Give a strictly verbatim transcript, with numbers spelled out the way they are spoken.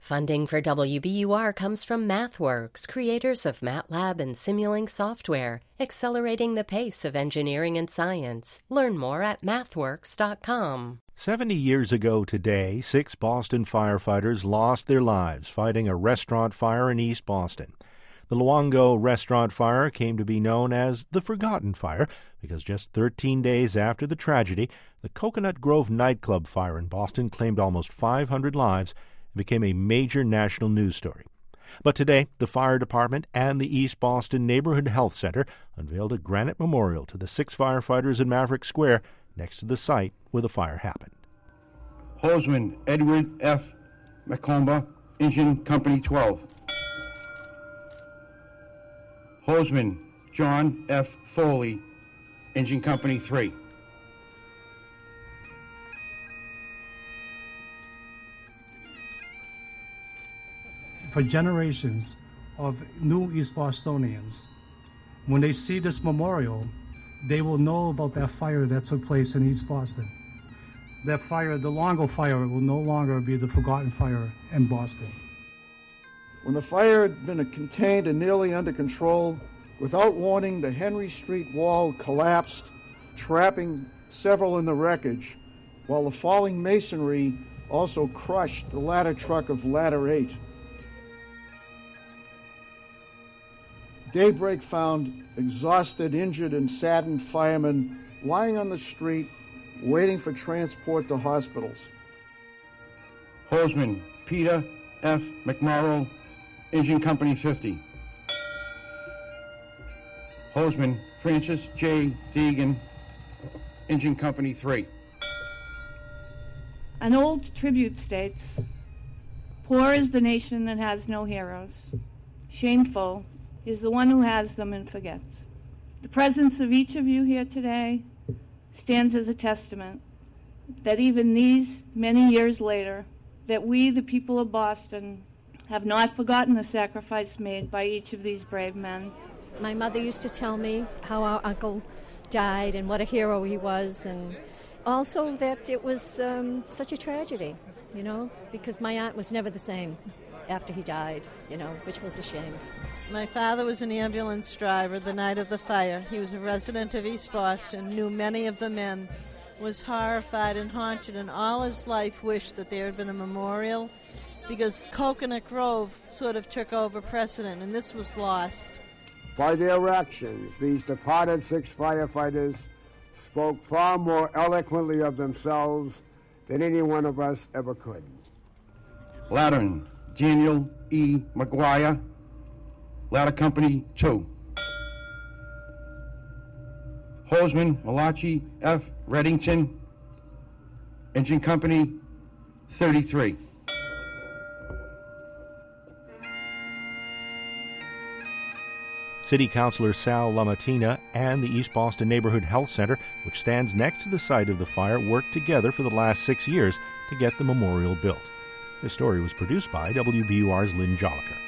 Funding for W B U R comes from MathWorks, creators of MATLAB and Simulink software, accelerating the pace of engineering and science. Learn more at mathworks dot com. Seventy years ago today, six Boston firefighters lost their lives fighting a restaurant fire in East Boston. The Luongo restaurant fire came to be known as the Forgotten Fire because just thirteen days after the tragedy, the Coconut Grove nightclub fire in Boston claimed almost five hundred lives and became a major national news story. But today, the fire department and the East Boston Neighborhood Health Center unveiled a granite memorial to the six firefighters in Maverick Square next to the site where the fire happened. Hosman Edward F. Macomba, Engine Company twelve. Hosman John F. Foley, Engine Company three. For generations of new East Bostonians, when they see this memorial, they will know about that fire that took place in East Boston. That fire, the Luongo fire, will no longer be the forgotten fire in Boston. When the fire had been contained and nearly under control, without warning, the Henry Street wall collapsed, trapping several in the wreckage, while the falling masonry also crushed the ladder truck of Ladder eight. Daybreak found exhausted, injured, and saddened firemen lying on the street, waiting for transport to hospitals. Hosman Peter F. McMorrow, Engine Company fifty. Hosman Francis J. Deegan, Engine Company three. An old tribute states, "Poor is the nation that has no heroes. Shameful is the one who has them and forgets." The presence of each of you here today stands as a testament that even these many years later, that we, the people of Boston, have not forgotten the sacrifice made by each of these brave men. My mother used to tell me how our uncle died and what a hero he was, and also that it was um, such a tragedy, you know, because my aunt was never the same after he died, you know, which was a shame. My father was an ambulance driver the night of the fire. He was a resident of East Boston, knew many of the men, was horrified and haunted, and all his life wished that there had been a memorial because Coconut Grove sort of took over precedent, and this was lost. By their actions, these departed six firefighters spoke far more eloquently of themselves than any one of us ever could. Laddern Daniel E. McGuire, Ladder Company two. Hosman Malachi F. Reddington, Engine Company thirty-three. City Councilor Sal Lamatina and the East Boston Neighborhood Health Center, which stands next to the site of the fire, worked together for the last six years to get the memorial built. This story was produced by W B U R's Lynn Joliker.